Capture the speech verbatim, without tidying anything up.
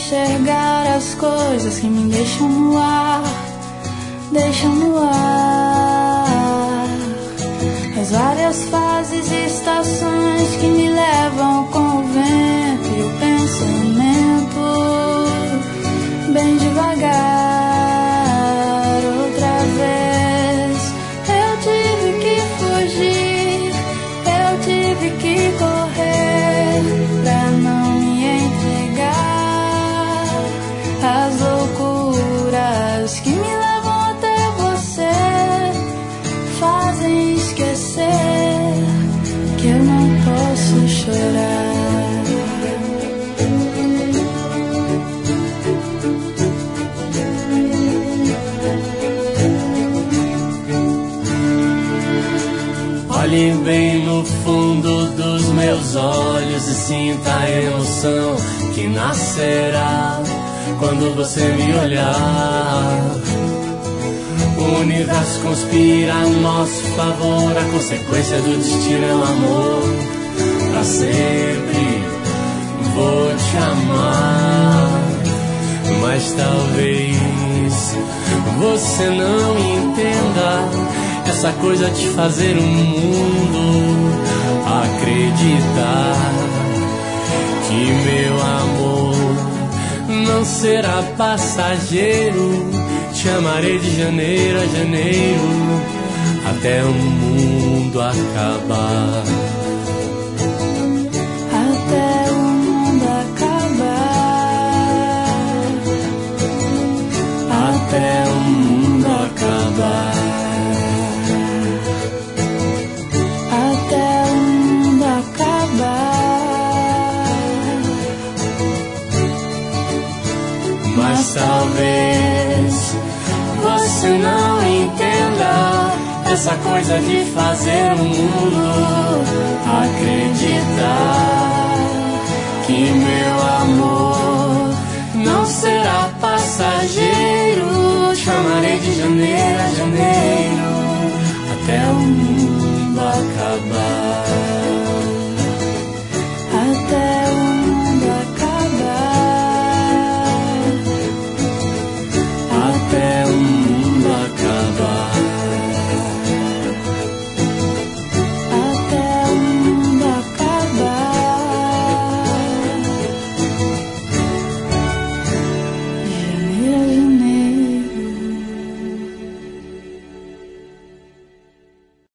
enxergar as coisas que me deixam no ar, deixam no ar. As várias fases e estações que me levam com o vento e o pensamento, bem devagar. Outra vez eu tive que fugir, eu tive que correr pra não me entregar às loucuras que me levam até você, fazem esquecer que eu não posso chorar. Olhe bem no fundo dos meus olhos e sinta a emoção que nascerá quando você me olhar. O universo conspira a nosso favor, a consequência do destino é o amor. Pra sempre vou te amar, mas talvez você não entenda essa coisa de fazer o mundo acreditar que meu amor não será passageiro. Te amarei de janeiro a janeiro até o mundo acabar. Até o mundo acabar. Até o mundo acabar. Até o mundo acabar. Mas talvez você não entenda essa coisa de fazer o mundo acreditar que meu amor não será passageiro. Te amarei de janeiro a janeiro até o